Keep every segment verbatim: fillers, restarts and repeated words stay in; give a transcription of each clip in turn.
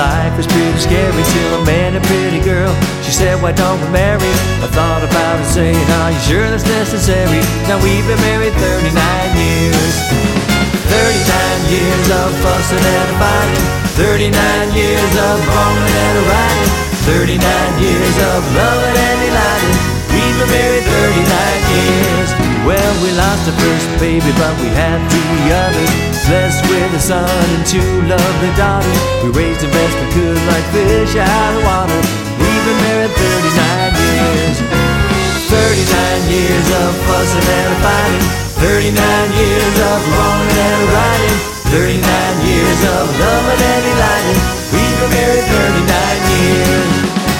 life was pretty scary till I met a pretty girl. She said, why don't we marry? I thought about it saying, are you sure that's necessary? Now we've been married thirty-nine years. thirty-nine years of fussing and fighting, thirty-nine years of wronging and righting, thirty-nine years of loving and delighting. We've been married thirty-nine years. Well, we lost our first baby, but we had three others, blessed with a son and two lovely daughters. We raised them best we could like fish out of water. We've been married thirty-nine years. thirty-nine years of fussing and fighting, thirty-nine years of wronging and righting, thirty-nine years of loving and delighting. We've been married thirty-nine years.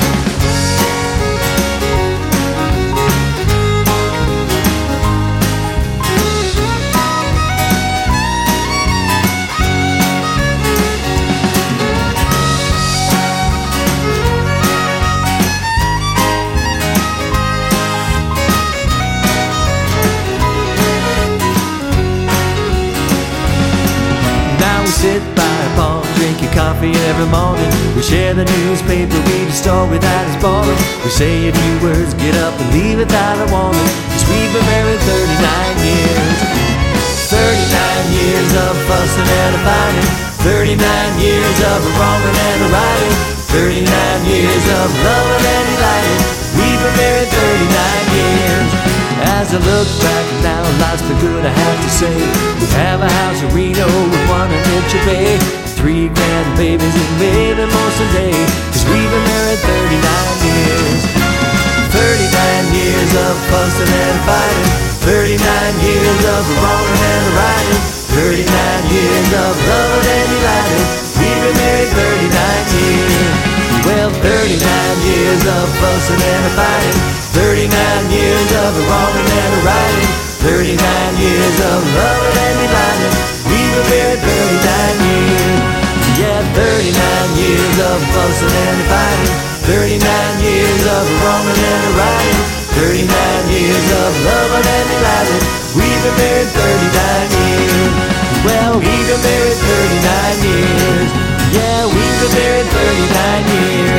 Sit by a pond, drinking coffee every morning. We share the newspaper, read a story that is boring. We say a few words, get up and leave without a warning. Cause we've been married thirty-nine years. thirty-nine years of fussing and fighting, thirty-nine years of wronging and righting, thirty-nine years of loving and delighting. We've been married thirty-nine years. As I look back now, life's been good, I have to say. We have a house in Reno with one in Mitchell Bay, three grandbabies and maybe more someday. Cause we've been married thirty-nine years. thirty-nine years of fussing and fighting, thirty-nine years of wronging and righting, thirty-nine years of loving and delighting. We've been married thirty-nine years. Well, thirty-nine years of fussing and fighting, thirty-nine years of wronging and righting, thirty-nine years of loving and delighting. We've been married thirty-nine years. Yeah, thirty-nine years of fussing and fighting, thirty-nine years of wronging and righting, thirty-nine years of loving and delighting. We've been married thirty-nine years. Well, we've been married thirty-nine years. Yeah, we've been married thirty-nine years.